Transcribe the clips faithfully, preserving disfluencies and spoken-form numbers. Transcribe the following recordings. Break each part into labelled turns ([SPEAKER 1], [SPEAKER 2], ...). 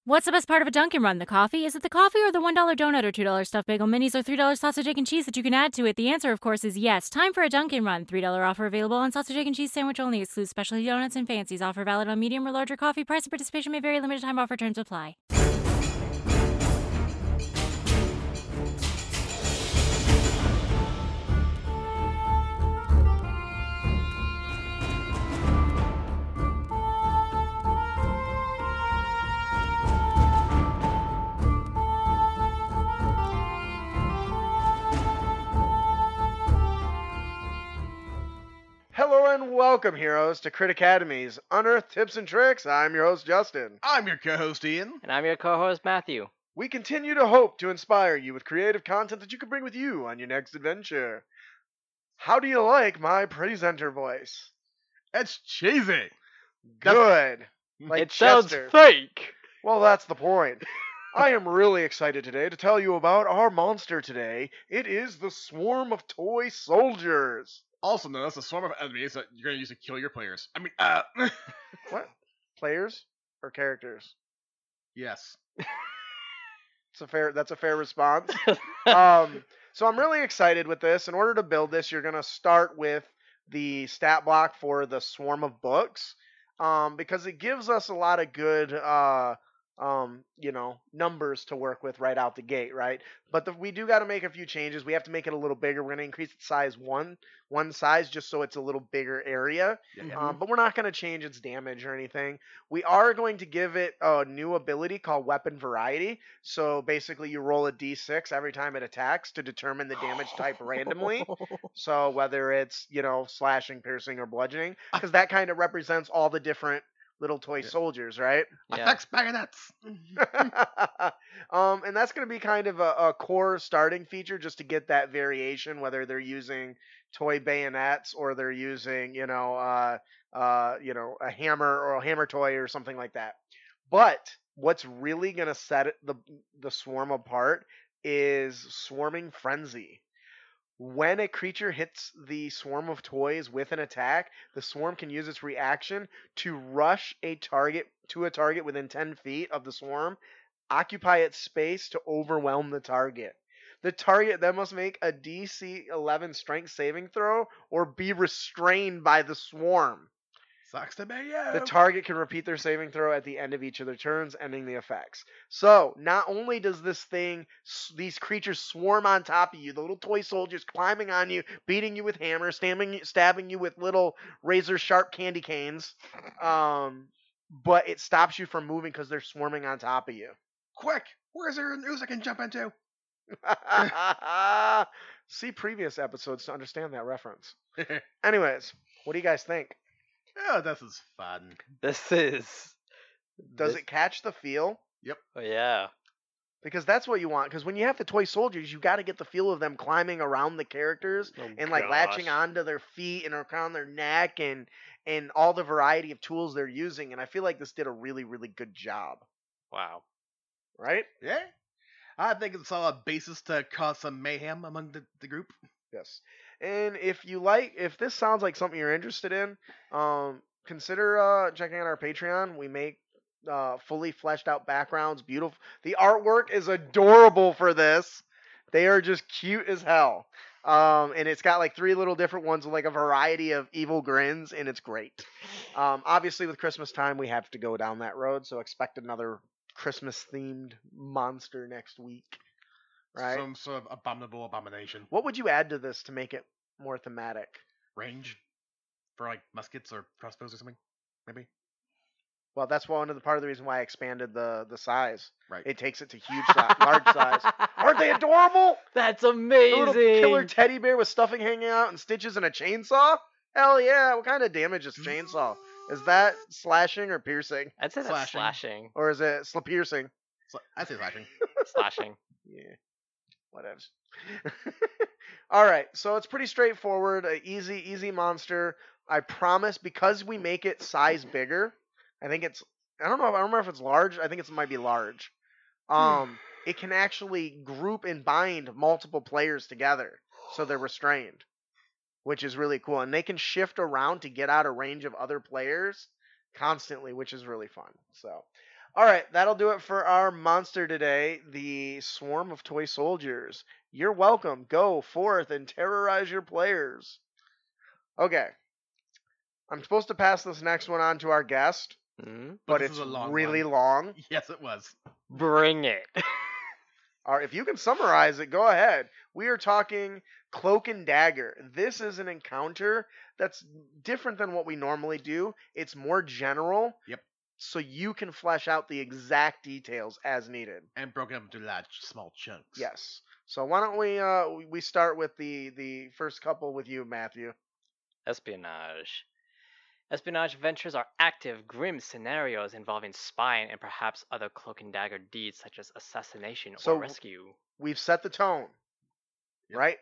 [SPEAKER 1] What's the best part of a Dunkin' Run? The coffee? Is it the coffee or the one dollar donut or two dollar stuffed bagel minis or three dollar sausage, egg, and cheese that you can add to it? The answer, of course, is yes. Time for a Dunkin' Run. three dollar offer available on sausage, egg, and cheese sandwich only. Excludes specialty donuts and fancies. Offer valid on medium or larger coffee. Price and participation may vary. Limited time offer. Terms apply.
[SPEAKER 2] Hello and welcome, heroes, to Crit Academy's Unearthed Tips and Tricks. I'm your host, Justin.
[SPEAKER 3] I'm your co-host, Ian.
[SPEAKER 4] And I'm your co-host, Matthew.
[SPEAKER 2] We continue to hope to inspire you with creative content that you can bring with you on your next adventure. How do you like my presenter voice?
[SPEAKER 3] It's cheesy.
[SPEAKER 2] Good. Like
[SPEAKER 4] it sounds
[SPEAKER 2] Chester.
[SPEAKER 4] fake.
[SPEAKER 2] Well, that's the point. I am really excited today to tell you about our monster today. It is the Swarm of Toy Soldiers.
[SPEAKER 3] Also known as a swarm of enemies that you're going to use to kill your players. I mean, uh...
[SPEAKER 2] What? Players or characters?
[SPEAKER 3] Yes.
[SPEAKER 2] It's a fair. That's a fair response. um, so I'm really excited with this. In order to build this, you're going to start with the stat block for the Swarm of Books, um, because it gives us a lot of good, uh, um, you know, numbers to work with right out the gate, right? But the, we do got to make a few changes. We have to make it a little bigger. We're going to increase its size one, one size just so it's a little bigger area.
[SPEAKER 3] Yeah, yeah.
[SPEAKER 2] Um, but we're not going to change its damage or anything. We are going to give it a new ability called Weapon Variety. So basically you roll a d six every time it attacks to determine the damage type randomly. So whether it's, you know, slashing, piercing, or bludgeoning, because that kind of represents all the different little toy
[SPEAKER 3] Yeah.
[SPEAKER 2] soldiers, right?
[SPEAKER 4] Yeah.
[SPEAKER 3] Effects bagonets.
[SPEAKER 2] um, and that's going to be kind of a, a core starting feature just to get that variation, whether they're using toy bayonets or they're using, you know, uh, uh, you know, a hammer or a hammer toy or something like that. But what's really going to set it, the the swarm apart is Swarming Frenzy. When a creature hits the swarm of toys with an attack, the swarm can use its reaction to rush a target to a target within ten feet of the swarm, occupy its space to overwhelm the target. The target then must make a D C eleven strength saving throw or be restrained by the swarm.
[SPEAKER 3] Sucks to be you.
[SPEAKER 2] The target can repeat their saving throw at the end of each of their turns, ending the effects. So, not only does this thing, these creatures swarm on top of you, the little toy soldiers climbing on you, beating you with hammers, stabbing, stabbing you with little razor-sharp candy canes, um, but it stops you from moving because they're swarming on top of you.
[SPEAKER 3] Quick, where's there an ooze I can jump into?
[SPEAKER 2] See previous episodes to understand that reference. Anyways, what do you guys think?
[SPEAKER 3] Oh, this is fun.
[SPEAKER 4] This is.
[SPEAKER 2] Does
[SPEAKER 4] this...
[SPEAKER 2] it catch the feel?
[SPEAKER 4] Oh, yeah.
[SPEAKER 2] Because that's what you want. Because when you have the toy soldiers, you got to get the feel of them climbing around the characters
[SPEAKER 4] Oh,
[SPEAKER 2] and like
[SPEAKER 4] gosh.
[SPEAKER 2] latching onto their feet and around their neck and and all the variety of tools they're using. And I feel like this did a really, really good job.
[SPEAKER 4] Wow.
[SPEAKER 2] Right?
[SPEAKER 3] Yeah? I think it's all a basis to cause some mayhem among the, the group.
[SPEAKER 2] Yes. And if you like, if this sounds like something you're interested in, um, consider uh, checking out our Patreon. We make uh, fully fleshed out backgrounds, beautiful. The artwork is adorable for this. They are just cute as hell. Um, and it's got like three little different ones with like a variety of evil grins, and it's great. Um, obviously, with Christmas time, we have to go down that road, so expect another Christmas-themed monster next week. Right?
[SPEAKER 3] Some sort of abominable abomination.
[SPEAKER 2] What would you add to this to make it more thematic?
[SPEAKER 3] Range? For like muskets or crossbows or something? Maybe?
[SPEAKER 2] Well, that's one of the part of the reason why I expanded the the size.
[SPEAKER 3] Right.
[SPEAKER 2] It takes it to huge, size, large size. Aren't they adorable?
[SPEAKER 4] That's
[SPEAKER 2] The
[SPEAKER 4] amazing.
[SPEAKER 2] little killer teddy bear with stuffing hanging out and stitches and a chainsaw? Hell yeah! What kind of damage is chainsaw? Is that slashing or piercing,
[SPEAKER 4] I'd say that's
[SPEAKER 3] Slashing.
[SPEAKER 4] slashing.
[SPEAKER 2] or is it sl- piercing?
[SPEAKER 3] Sl- I'd say slashing.
[SPEAKER 4] Slashing.
[SPEAKER 2] Yeah, whatever. All right, so it's pretty straightforward. A easy, easy monster. I promise, because we make it size bigger. I think it's. I don't know. I don't remember if it's large. I think it might be large. Um, it can actually group and bind multiple players together, so they're restrained, which is really cool. And they can shift around to get out of range of other players constantly, which is really fun. So, All right, that'll do it for our monster today, the Swarm of Toy Soldiers. You're welcome. Go forth and terrorize your players. Okay. I'm supposed to pass this next one on to our guest,
[SPEAKER 4] Mhm.
[SPEAKER 3] But
[SPEAKER 2] but
[SPEAKER 3] this
[SPEAKER 2] it's
[SPEAKER 3] is a long
[SPEAKER 2] really
[SPEAKER 3] one.
[SPEAKER 2] long.
[SPEAKER 3] Yes, it was.
[SPEAKER 4] Bring it.
[SPEAKER 2] All right, if you can summarize it, go ahead. We are talking Cloak and Dagger. This is an encounter that's different than what we normally do. It's more general.
[SPEAKER 3] Yep.
[SPEAKER 2] So you can flesh out the exact details as needed.
[SPEAKER 3] And broken up into large, small chunks.
[SPEAKER 2] Yes. So why don't we uh we start with the the first couple with you, Matthew.
[SPEAKER 4] Espionage. Espionage adventures are active, grim scenarios involving spying and perhaps other cloak and dagger deeds such as assassination
[SPEAKER 2] So-
[SPEAKER 4] or rescue.
[SPEAKER 2] We've set the tone,
[SPEAKER 3] Yep.
[SPEAKER 2] right?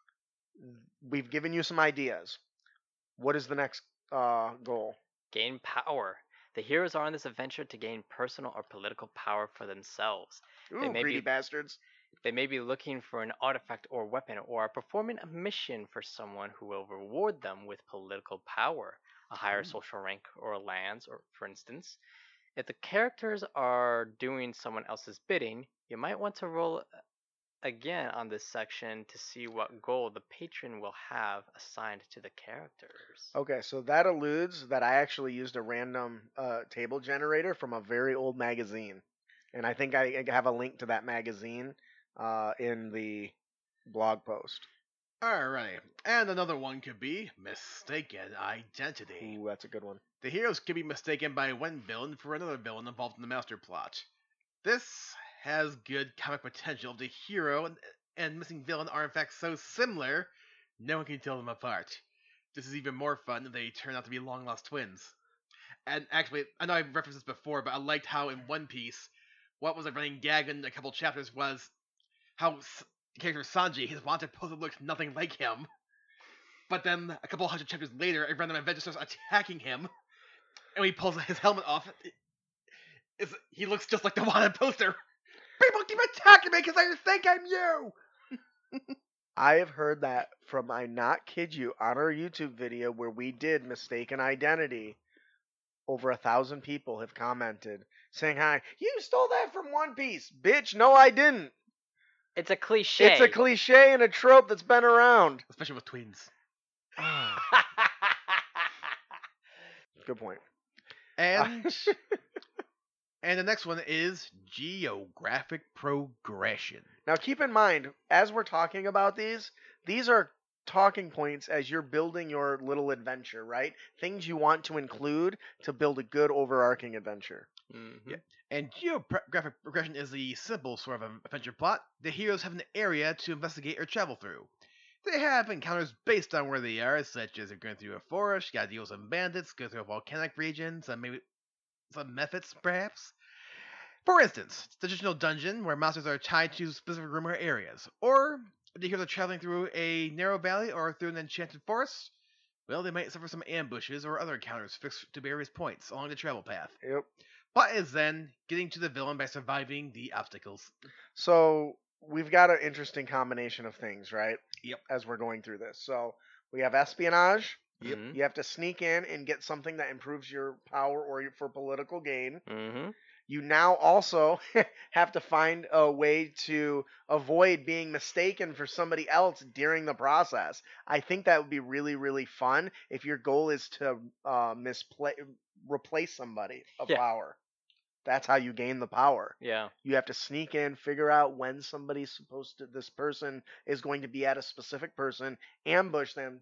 [SPEAKER 2] We've given you some ideas. What is the next uh goal?
[SPEAKER 4] Gain power. The heroes are on this adventure to gain personal or political power for themselves.
[SPEAKER 2] Ooh,
[SPEAKER 4] may
[SPEAKER 2] greedy
[SPEAKER 4] be-
[SPEAKER 2] bastards.
[SPEAKER 4] They may be looking for an artifact or weapon, or are performing a mission for someone who will reward them with political power, a higher
[SPEAKER 3] Ooh.
[SPEAKER 4] social rank or lands, or for instance. If the characters are doing someone else's bidding, you might want to roll again on this section to see what goal the patron will have assigned to the characters.
[SPEAKER 2] Okay, so that alludes that I actually used a random uh, table generator from a very old magazine, and I think I, I have a link to that magazine uh, in the blog post.
[SPEAKER 3] Alrighty. And another one could be mistaken identity.
[SPEAKER 2] Ooh, that's a good one.
[SPEAKER 3] The heroes could be mistaken by one villain for another villain involved in the master plot. This has good comic potential if the hero and, and missing villain are in fact so similar, no one can tell them apart. This is even more fun if they turn out to be long lost twins. And actually, I know I've referenced this before, but I liked how in One Piece, what was a running gag in a couple chapters was how S- the character Sanji, his wanted poster looks nothing like him. But then a couple hundred chapters later, a random Avenger starts attacking him, and when he pulls his helmet off, it, it's, he looks just like the wanted poster. People keep attacking me because they think I'm you!
[SPEAKER 2] I have heard that from, I not kid you, on our YouTube video where we did mistaken identity. Over a thousand people have commented saying, "Hi, you stole that from One Piece, bitch." No, I didn't.
[SPEAKER 4] It's a cliche.
[SPEAKER 2] It's a cliche and a trope that's been around.
[SPEAKER 3] Especially with twins.
[SPEAKER 2] Good point.
[SPEAKER 3] And and the next one is geographic progression.
[SPEAKER 2] Now, keep in mind, as we're talking about these, these are talking points as you're building your little adventure, right? Things you want to include to build a good overarching adventure.
[SPEAKER 4] Mhm.
[SPEAKER 3] Yeah. And geographic progression is the simple sort of adventure plot. The heroes have an area to investigate or travel through. They have encounters based on where they are, such as they're going through a forest, gotta deal with some bandits, go through a volcanic region, some maybe some methods perhaps. For instance, the traditional dungeon where monsters are tied to specific room or areas. Or if the heroes are traveling through a narrow valley or through an enchanted forest, well, they might suffer some ambushes or other encounters fixed to various points along the travel path.
[SPEAKER 2] Yep.
[SPEAKER 3] But is then getting to the villain by surviving the obstacles.
[SPEAKER 2] So we've got an interesting combination of things, right?
[SPEAKER 3] Yep.
[SPEAKER 2] As we're going through this. So we have espionage.
[SPEAKER 3] Yep.
[SPEAKER 4] Mhm.
[SPEAKER 2] You have to sneak in and get something that improves your power or your, for political gain.
[SPEAKER 4] Mhm.
[SPEAKER 2] You now also have to find a way to avoid being mistaken for somebody else during the process. I think that would be really, really fun if your goal is to uh, misplay, replace somebody of
[SPEAKER 4] Yeah.
[SPEAKER 2] power. That's how you gain the power.
[SPEAKER 4] Yeah.
[SPEAKER 2] You have to sneak in, figure out when somebody's supposed to, this person is going to be at a specific person, ambush them,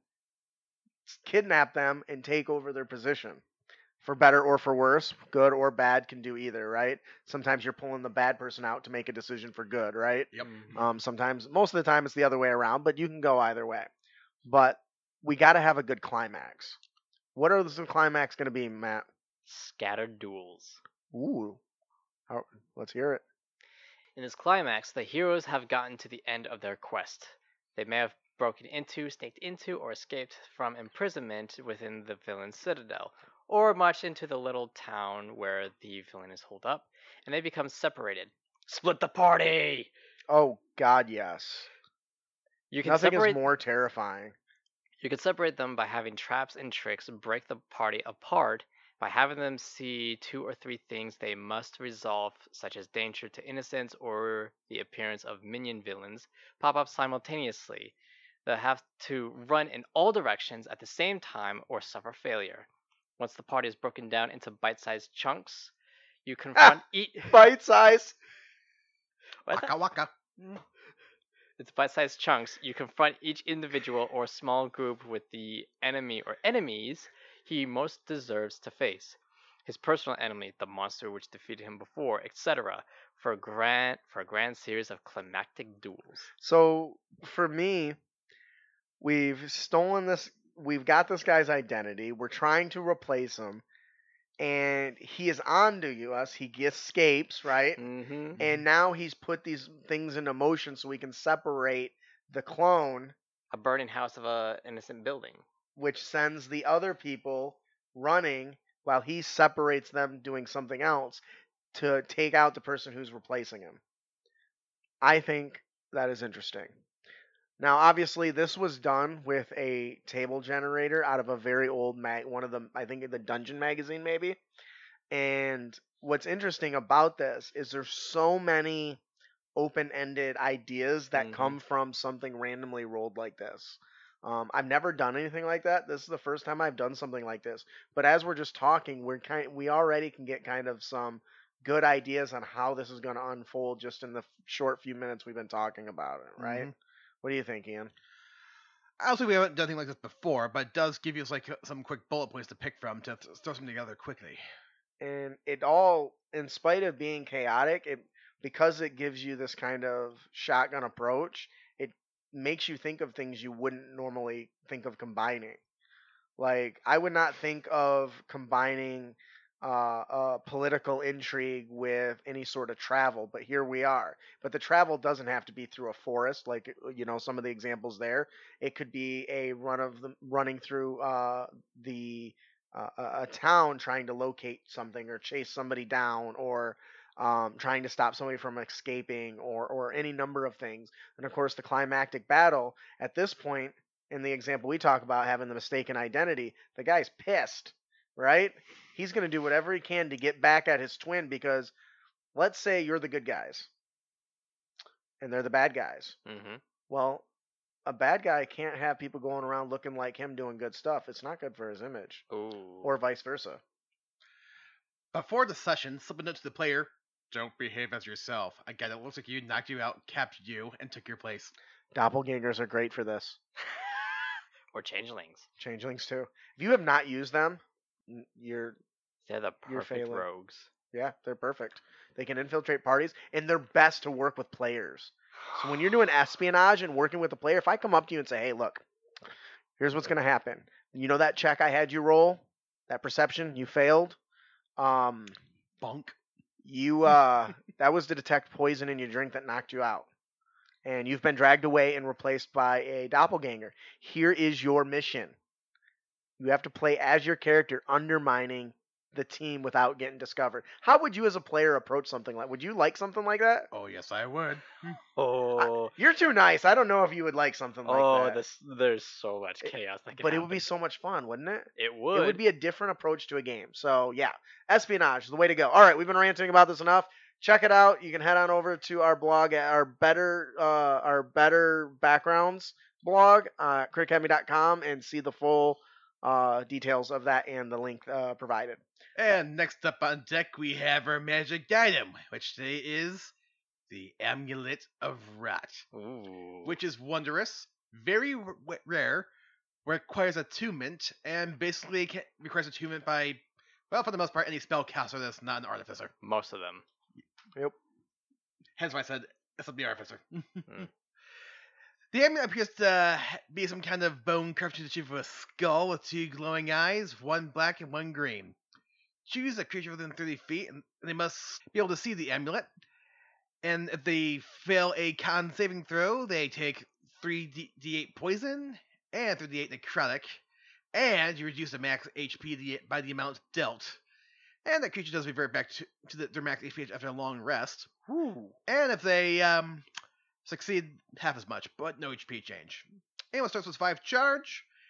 [SPEAKER 2] s- kidnap them, and take over their position. For better or for worse, good or bad can do either, right? Sometimes you're pulling the bad person out to make a decision for good, right?
[SPEAKER 3] Yep.
[SPEAKER 4] Mhm.
[SPEAKER 2] Um, sometimes, most of the time, it's the other way around, but you can go either way. But we got to have a good climax. What are the climax going to be, Matt?
[SPEAKER 4] Scattered duels.
[SPEAKER 2] Ooh, How, let's hear it.
[SPEAKER 4] In this climax, the heroes have gotten to the end of their quest. They may have broken into, sneaked into, or escaped from imprisonment within the villain's citadel, or marched into the little town where the villain is holed up, and they become separated. Split the party!
[SPEAKER 2] Oh God, yes.
[SPEAKER 4] You can
[SPEAKER 2] Nothing
[SPEAKER 4] separate
[SPEAKER 2] is more terrifying.
[SPEAKER 4] You can separate them by having traps and tricks break the party apart By having them see two or three things they must resolve, such as danger to innocents or the appearance of minion villains, pop up simultaneously. They'll have to run in all directions at the same time or suffer failure. Once the party is broken down into bite-sized chunks, you confront each.
[SPEAKER 2] Bite size.
[SPEAKER 4] What's that?
[SPEAKER 3] Waka waka.
[SPEAKER 4] It's bite-sized chunks. You confront each individual or small group with the enemy or enemies he most deserves to face. His personal enemy, the monster which defeated him before, et cetera. For a grand for a grand series of climactic duels.
[SPEAKER 2] So for me, we've stolen this. We've got this guy's identity. We're trying to replace him, and he is on to us. He escapes, right?
[SPEAKER 4] Mm-hmm.
[SPEAKER 2] And now he's put these things into motion so we can separate the clone,
[SPEAKER 4] A burning house of a innocent building.
[SPEAKER 2] which sends the other people running while he separates them doing something else to take out the person who's replacing him. I think that is interesting. Now, obviously, this was done with a table generator out of a very old mag, one of the, I think, the Dungeon magazine, maybe. And what's interesting about this is there's so many open-ended ideas that
[SPEAKER 4] Mhm.
[SPEAKER 2] come from something randomly rolled like this. Um, I've never done anything like that. This is the first time I've done something like this. But as we're just talking, we're kind, we already can get kind of some good ideas on how this is going to unfold just in the f- short few minutes we've been talking about it, right?
[SPEAKER 3] Mhm.
[SPEAKER 2] What do you think, Ian?
[SPEAKER 3] Obviously, we haven't done anything like this before, but it does give you like some quick bullet points to pick from to th- throw something together quickly.
[SPEAKER 2] And it all, in spite of being chaotic, it because it gives you this kind of shotgun approach, it makes you think of things you wouldn't normally think of combining. Like, I would not think of combining uh, uh, political intrigue with any sort of travel, but here we are. But the travel doesn't have to be through a forest, like you know some of the examples there. It could be a run of them running through uh, the uh, a a town trying to locate something or chase somebody down or um, trying to stop somebody from escaping or or any number of things. And of course, the climactic battle at this point in the example we talk about having the mistaken identity, the guy's pissed, right? He's going to do whatever he can to get back at his twin because let's say you're the good guys and they're the bad guys.
[SPEAKER 4] Mm-hmm.
[SPEAKER 2] Well, a bad guy can't have people going around looking like him doing good stuff. It's not good for his image,
[SPEAKER 4] Ooh.
[SPEAKER 2] or vice versa.
[SPEAKER 3] Before the session, slip a note to the player: don't behave as yourself. A guy that looks like you knocked you out, captured you, and took your place.
[SPEAKER 2] Doppelgangers are great for this.
[SPEAKER 4] Or changelings.
[SPEAKER 2] Changelings too. If you have not used them, n- you're
[SPEAKER 4] They're the
[SPEAKER 2] You're
[SPEAKER 4] perfect
[SPEAKER 2] failing.
[SPEAKER 4] rogues.
[SPEAKER 2] yeah, they're perfect. They can infiltrate parties, and they're best to work with players. So when you're doing espionage and working with a player, if I come up to you and say, "Hey, look, here's what's going to happen. You know that check I had you roll, that perception you failed. Um,
[SPEAKER 3] Bunk.
[SPEAKER 2] you uh, that was to detect poison in your drink that knocked you out, and you've been dragged away and replaced by a doppelganger. Here is your mission. You have to play as your character, undermining the team without getting discovered." How would you as a player approach something like? Would you like something like that?
[SPEAKER 3] Oh, yes, I would.
[SPEAKER 4] Oh,
[SPEAKER 2] You're too nice. I don't know if you would like something like
[SPEAKER 4] oh,
[SPEAKER 2] that.
[SPEAKER 4] this there's so much
[SPEAKER 2] It-
[SPEAKER 4] chaos that can
[SPEAKER 2] But it would be
[SPEAKER 4] happen.
[SPEAKER 2] so much fun, wouldn't it?
[SPEAKER 4] It would.
[SPEAKER 2] It would be a different approach to a game. So yeah, espionage is the way to go. All right, we've been ranting about this enough. Check it out. You can head on over to our blog at our better uh, our better backgrounds blog, uh, critic academy dot com, and see the full uh, details of that and the link uh, provided.
[SPEAKER 3] And next up on deck, we have our magic item, which today is the Amulet of Rot,
[SPEAKER 4] Ooh.
[SPEAKER 3] which is wondrous, very r- w- rare, requires attunement, and basically ca- requires attunement by, well, for the most part, any spellcaster that's not an artificer.
[SPEAKER 4] Most of them.
[SPEAKER 3] Hence why I said it's not the artificer.
[SPEAKER 4] Hmm.
[SPEAKER 3] The amulet appears to be some kind of bone carved to the shape of a skull with two glowing eyes, one black and one green. Choose a creature within thirty feet, and they must be able to see the amulet. And if they fail a con saving throw, they take three d eight poison and three d eight necrotic, and you reduce the max H P the- by the amount dealt. And that creature does revert back to, to the, their max H P after a long rest.
[SPEAKER 2] Whew.
[SPEAKER 3] And if they um, succeed, half as much, but no H P change. Anyone starts with five charge,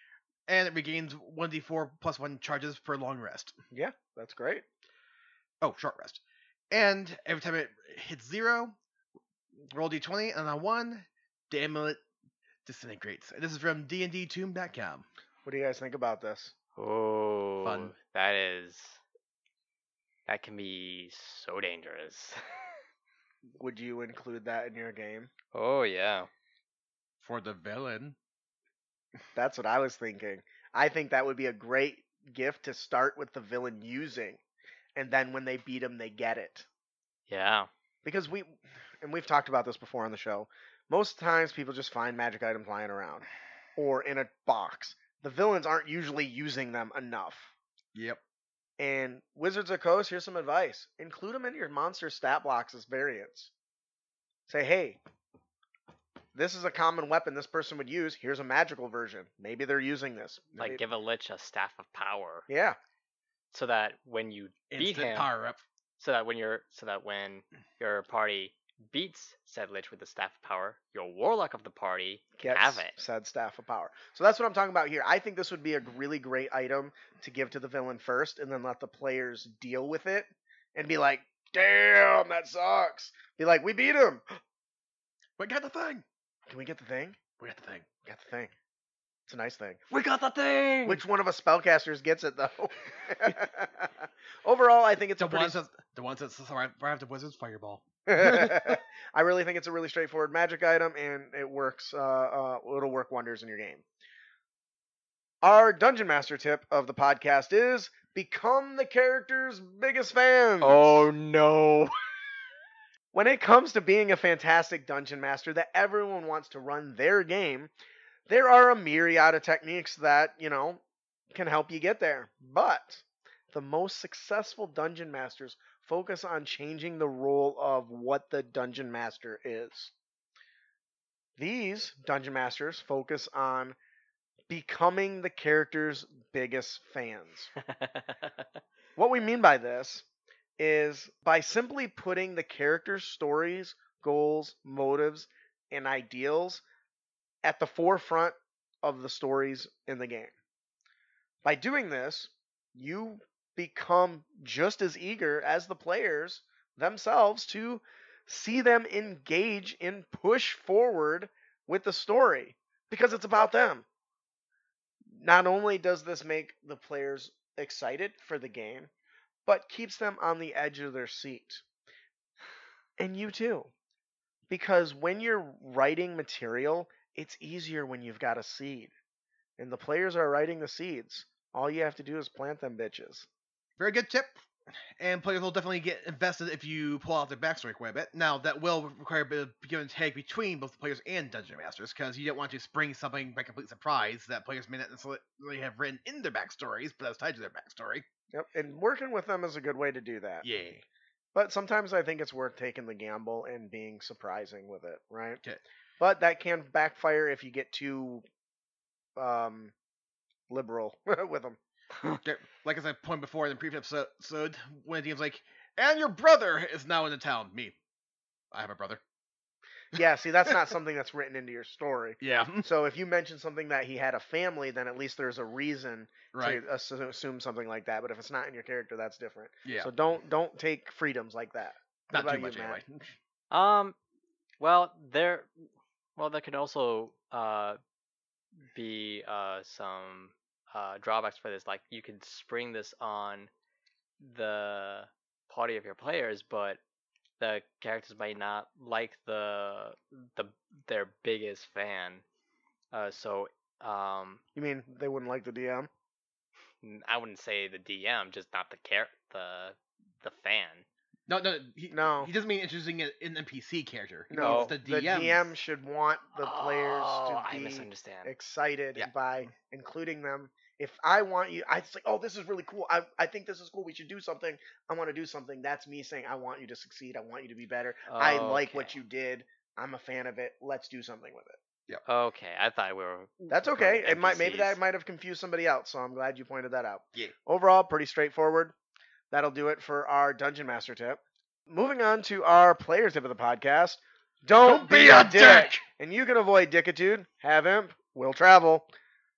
[SPEAKER 3] and it regains one d four plus one charges per long rest.
[SPEAKER 2] Yeah, that's great.
[SPEAKER 3] Oh, short rest. And every time it hits zero, roll d twenty, and on one, the amulet disintegrates. And this is from D and D tomb dot com.
[SPEAKER 2] What do you guys think about this?
[SPEAKER 4] Oh,
[SPEAKER 3] Fun.
[SPEAKER 4] that is. That can be so dangerous.
[SPEAKER 2] Would you include that in your game?
[SPEAKER 4] Oh, yeah.
[SPEAKER 3] For the villain.
[SPEAKER 2] That's what I was thinking. I think that would be a great gift to start with the villain using, and then when they beat him, they get it.
[SPEAKER 4] Yeah.
[SPEAKER 2] Because we, and we've talked about this before on the show, most times people just find magic items lying around or in a box. The villains aren't usually using them enough.
[SPEAKER 3] Yep.
[SPEAKER 2] And Wizards of the Coast, here's some advice. Include them in your monster stat blocks as variants. Say, hey, this is a common weapon this person would use. Here's a magical version. Maybe they're using this.
[SPEAKER 4] Like,
[SPEAKER 2] Maybe-
[SPEAKER 4] give a lich a staff of power.
[SPEAKER 2] Yeah.
[SPEAKER 4] So that when you beat
[SPEAKER 3] Instant
[SPEAKER 4] him,
[SPEAKER 3] power up.
[SPEAKER 4] so that when you're, so that when your party beats said lich with the staff of power, your warlock of the party can
[SPEAKER 2] Gets
[SPEAKER 4] have it.
[SPEAKER 2] said staff of power. So that's what I'm talking about here. I think this would be a really great item to give to the villain first, and then let the players deal with it and be like, damn, that sucks. Be like, we beat him.
[SPEAKER 3] We got the thing.
[SPEAKER 2] Can we get the thing?
[SPEAKER 3] We got the thing.
[SPEAKER 2] We got the thing. It's a nice thing.
[SPEAKER 4] We got the thing.
[SPEAKER 2] Which one of us spellcasters gets it, though? Overall, I think it's
[SPEAKER 3] The
[SPEAKER 2] a pretty...
[SPEAKER 3] ones that the ones that survive the wizard's fireball.
[SPEAKER 2] I really think it's a really straightforward magic item, and it works. Uh, uh, it'll work wonders in your game. Our Dungeon Master tip of the podcast is become the character's biggest fans.
[SPEAKER 4] Oh no.
[SPEAKER 2] When it comes to being a fantastic Dungeon Master that everyone wants to run their game, there are a myriad of techniques that, you know, can help you get there. But the most successful Dungeon Masters focus on changing the role of what the Dungeon Master is. These Dungeon Masters focus on becoming the character's biggest fans. What we mean by this is by simply putting the character's stories, goals, motives, and ideals at the forefront of the stories in the game. By doing this, you become just as eager as the players themselves to see them engage and push forward with the story because it's about them. Not only does this make the players excited for the game, but keeps them on the edge of their seat. And you too. Because when you're writing material, it's easier when you've got a seed. And the players are writing the seeds. All you have to do is plant them bitches.
[SPEAKER 3] Very good tip. And players will definitely get invested if you pull out their backstory quite a bit. Now, that will require a bit of give and take between both the players and Dungeon Masters, because you don't want to spring something by complete surprise that players may not necessarily have written in their backstories, but that's tied to their backstory.
[SPEAKER 2] Yep. And working with them is a good way to do that.
[SPEAKER 3] Yeah.
[SPEAKER 2] But sometimes I think it's worth taking the gamble and being surprising with it, right?
[SPEAKER 3] Okay.
[SPEAKER 2] But that can backfire if you get too um, liberal with them.
[SPEAKER 3] Okay, like as I pointed before in the previous episode, when the D M's like, and your brother is now in the town. Me. I have a brother.
[SPEAKER 2] Yeah, see, that's not something that's written into your story.
[SPEAKER 3] Yeah.
[SPEAKER 2] So if you mention something that he had a family, then at least there's a reason
[SPEAKER 3] Right.
[SPEAKER 2] to assu- assume something like that. But if it's not in your character, that's different.
[SPEAKER 3] Yeah.
[SPEAKER 2] So don't don't take freedoms like that. What
[SPEAKER 3] Not too
[SPEAKER 2] about
[SPEAKER 3] much
[SPEAKER 2] you,
[SPEAKER 3] anyway.
[SPEAKER 2] Matt?
[SPEAKER 4] Um, well, there, well, there can also uh be uh some uh drawbacks for this. Like you could spring this on the party of your players, but the characters might not like the the their biggest fan. Uh, so um,
[SPEAKER 2] You mean they wouldn't like the D M?
[SPEAKER 4] n- I wouldn't say the D M, just not the char- the the fan.
[SPEAKER 3] No, no, he,
[SPEAKER 2] No.
[SPEAKER 3] He doesn't mean introducing an an N P C character. He
[SPEAKER 2] No,
[SPEAKER 3] means the
[SPEAKER 2] the
[SPEAKER 3] D M.
[SPEAKER 2] D M should want the players
[SPEAKER 4] Oh,
[SPEAKER 2] to
[SPEAKER 4] I
[SPEAKER 2] be
[SPEAKER 4] misunderstand.
[SPEAKER 2] excited
[SPEAKER 3] Yeah.
[SPEAKER 2] by including them. If I want you, I just like, oh, this is really cool. I, I think this is cool. We should do something. I want to do something. That's me saying, I want you to succeed. I want you to be better. I like what
[SPEAKER 4] Okay.
[SPEAKER 2] you did. I'm a fan of it. Let's do something with it.
[SPEAKER 4] Okay, I thought we were.
[SPEAKER 2] That's
[SPEAKER 4] going
[SPEAKER 2] okay.
[SPEAKER 4] with
[SPEAKER 2] It might maybe that
[SPEAKER 4] N P Cs.
[SPEAKER 2] might have confused somebody else. So I'm glad you pointed that out.
[SPEAKER 3] Yeah.
[SPEAKER 2] Overall, pretty straightforward. That'll do it for our Dungeon Master tip. Moving on to our players tip of the podcast. Don't,
[SPEAKER 3] Don't be a dick!
[SPEAKER 2] And you can avoid dickitude. Have imp. Will travel.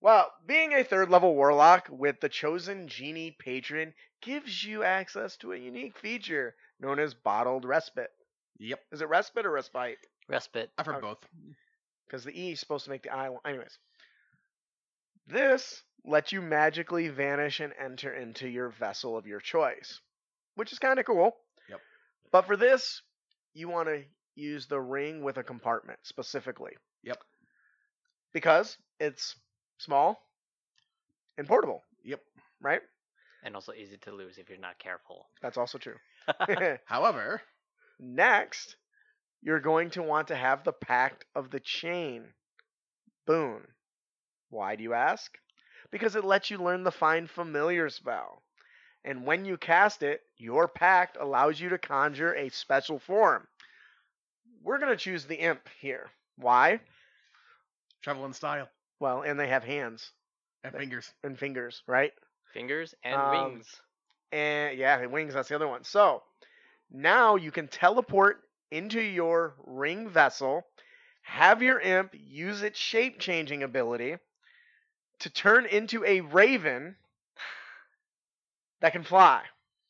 [SPEAKER 2] Well, being a third level warlock with the chosen genie patron gives you access to a unique feature known as bottled respite.
[SPEAKER 3] Yep.
[SPEAKER 2] Is it respite or respite?
[SPEAKER 4] Respite.
[SPEAKER 3] I've heard
[SPEAKER 2] Okay.
[SPEAKER 3] both.
[SPEAKER 2] Because the E is supposed to make the I. Anyways, this lets you magically vanish and enter into your vessel of your choice, which is kind of cool.
[SPEAKER 3] Yep.
[SPEAKER 2] But for this, you want to use the ring with a compartment specifically.
[SPEAKER 3] Yep.
[SPEAKER 2] Because it's small and portable,
[SPEAKER 3] Yep.
[SPEAKER 2] right?
[SPEAKER 4] And also easy to lose if you're not careful.
[SPEAKER 2] That's also true.
[SPEAKER 3] However,
[SPEAKER 2] Next, you're going to want to have the Pact of the Chain boon. Why do you ask? Because it lets you learn the Find Familiar spell. And when you cast it, your pact allows you to conjure a special form. We're going to choose the Imp here. Why?
[SPEAKER 3] travel in style
[SPEAKER 2] Well, and they have hands
[SPEAKER 3] and fingers.
[SPEAKER 2] and fingers, right?
[SPEAKER 4] Fingers and
[SPEAKER 2] Um,
[SPEAKER 4] wings.
[SPEAKER 2] And yeah, and wings, that's the other one. So now you can teleport into your ring vessel, have your imp use its shape changing ability to turn into a raven that can fly.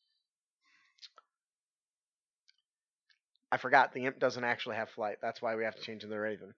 [SPEAKER 2] I forgot the imp doesn't actually have flight. That's why we have to change to the raven.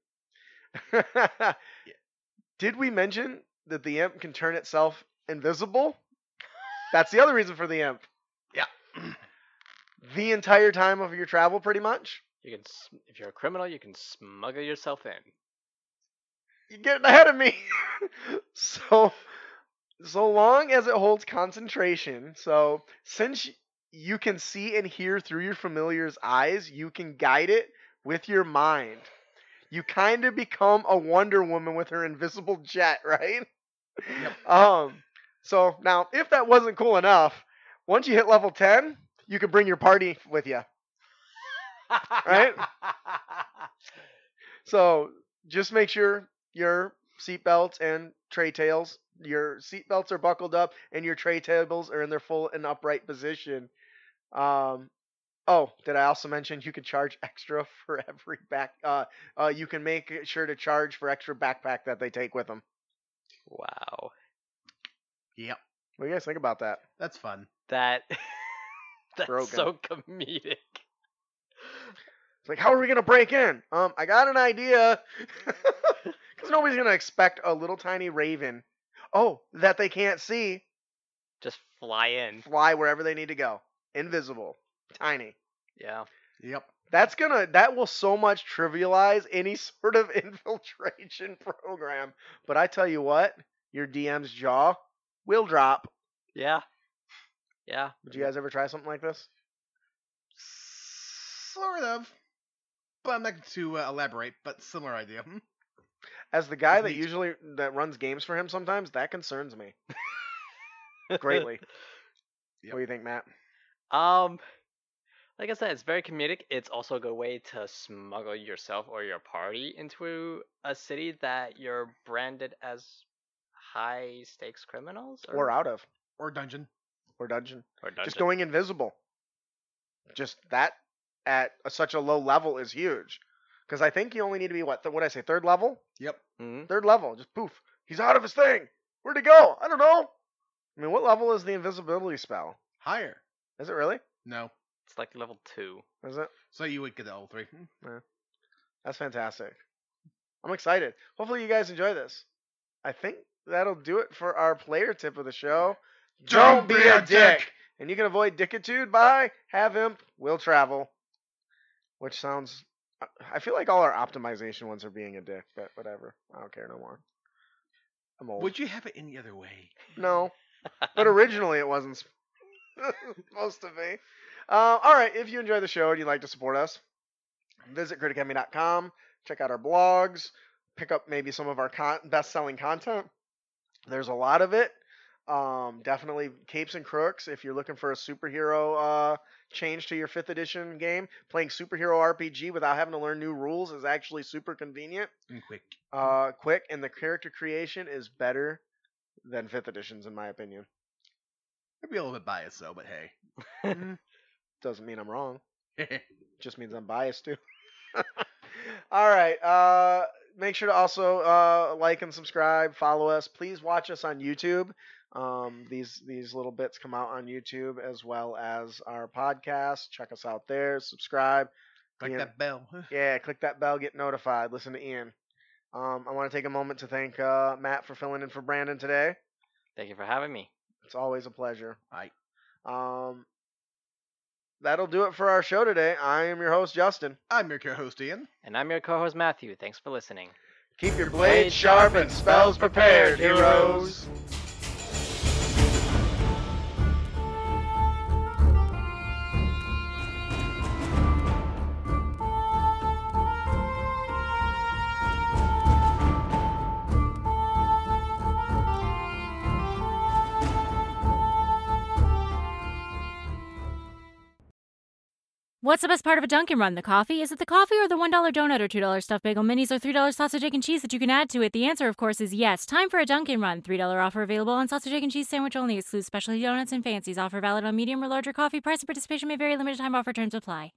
[SPEAKER 2] Did we mention that the imp can turn itself invisible? That's the other reason for the imp.
[SPEAKER 3] Yeah.
[SPEAKER 2] The entire time of your travel, pretty much.
[SPEAKER 4] You can, s- if you're a criminal, you can smuggle yourself in.
[SPEAKER 2] You're getting ahead of me. so, so long as it holds concentration. So, since you can see and hear through your familiar's eyes, you can guide it with your mind. You kind of become a Wonder Woman with her invisible jet, right?
[SPEAKER 3] Yep.
[SPEAKER 2] Um. So now, if that wasn't cool enough, once you hit level ten, you can bring your party with you. Right? So just make sure your seatbelts and tray tails, your seatbelts are buckled up and your tray tables are in their full and upright position. Um, oh, did I also mention you can charge extra for every back? Uh, uh, you can make sure to charge for extra backpack that they take with them.
[SPEAKER 4] Wow.
[SPEAKER 3] Yep.
[SPEAKER 2] What do you guys think about that?
[SPEAKER 3] That's fun.
[SPEAKER 4] That that's
[SPEAKER 2] Broken.
[SPEAKER 4] so comedic.
[SPEAKER 2] It's like, how are we gonna break in? Um, I got an idea. Because nobody's gonna expect a little tiny raven, oh, that they can't see,
[SPEAKER 4] Just fly in.
[SPEAKER 2] fly wherever they need to go, invisible, tiny.
[SPEAKER 4] Yeah.
[SPEAKER 3] Yep.
[SPEAKER 2] That's gonna that will so much trivialize any sort of infiltration program. But I tell you what, your D M's jaw will drop.
[SPEAKER 4] Yeah. Yeah.
[SPEAKER 2] Would you guys ever try something like this?
[SPEAKER 3] Sort of. But I'm not going to uh, elaborate, but similar idea. Hmm?
[SPEAKER 2] As the guy
[SPEAKER 3] It's
[SPEAKER 2] that
[SPEAKER 3] neat.
[SPEAKER 2] usually that runs games for him, sometimes that concerns me greatly.
[SPEAKER 3] Yep.
[SPEAKER 2] What do you think, Matt?
[SPEAKER 4] Um, like I said, it's very comedic. It's also a good way to smuggle yourself or your party into a city that you're branded as high stakes criminals
[SPEAKER 2] Or out of,
[SPEAKER 3] Or dungeon.
[SPEAKER 2] or dungeon.
[SPEAKER 4] or dungeon.
[SPEAKER 2] Just going invisible. Just that at a, such a low level is huge. Because I think you only need to be, what, th- what did I say, third level?
[SPEAKER 3] Yep.
[SPEAKER 4] Mhm.
[SPEAKER 2] Third level. Just poof. He's out of his thing. Where'd he go? I don't know. I mean, what level is the invisibility spell?
[SPEAKER 3] Higher.
[SPEAKER 2] Is it really?
[SPEAKER 3] No.
[SPEAKER 4] It's like level two.
[SPEAKER 2] Is it?
[SPEAKER 3] So you would get to level three. Hmm?
[SPEAKER 2] That's fantastic. I'm excited. Hopefully you guys enjoy this. I think that'll do it for our player tip of the show.
[SPEAKER 3] Don't be a dick.
[SPEAKER 2] And you can avoid dickitude by have imp will travel. Which sounds... I feel like all our optimization ones are being a dick, but whatever. I don't care no more. I'm old.
[SPEAKER 3] Would you have it any other way?
[SPEAKER 2] No. But originally it wasn't supposed to be. Uh, all right, if you enjoy the show and you'd like to support us, visit critic enemy dot com, check out our blogs, pick up maybe some of our con- best-selling content. There's a lot of it. Um, definitely Capes and Crooks if you're looking for a superhero uh, change to your fifth edition game. Playing superhero R P G without having to learn new rules is actually super convenient.
[SPEAKER 3] And quick.
[SPEAKER 2] Uh, quick, and the character creation is better than fifth editions in my opinion.
[SPEAKER 3] I'd be a little bit biased though, but hey.
[SPEAKER 2] Doesn't mean I'm wrong. Just means I'm biased too. All right. Uh, make sure to also uh, like and subscribe, follow us. Please watch us on YouTube. Um, these these little bits come out on YouTube as well as our podcast. Check us out there. Subscribe.
[SPEAKER 3] Click
[SPEAKER 2] Ian-
[SPEAKER 3] that bell.
[SPEAKER 2] Yeah, click that bell. Get notified. Listen to Ian. Um, I want to take a moment to thank uh, Matt for filling in for Brandon today.
[SPEAKER 4] Thank you for having me.
[SPEAKER 2] It's always a pleasure.
[SPEAKER 3] Aye.
[SPEAKER 2] Um, that'll do it for our show today. I am your host, Justin.
[SPEAKER 3] I'm your co-host Ian.
[SPEAKER 4] And I'm your co-host Matthew. Thanks for listening.
[SPEAKER 2] Keep your blades sharp and spells prepared, heroes.
[SPEAKER 1] What's the best part of a Dunkin' Run? The coffee? Is it the coffee or the one dollar donut or two dollar stuffed bagel minis or three dollar sausage, egg, and cheese that you can add to it? The answer, of course, is yes. Time for a Dunkin' Run. three dollar offer available on sausage, egg, and cheese sandwich only. Excludes specialty donuts and fancies. Offer valid on medium or larger coffee. Price and participation may vary. Limited time offer terms apply.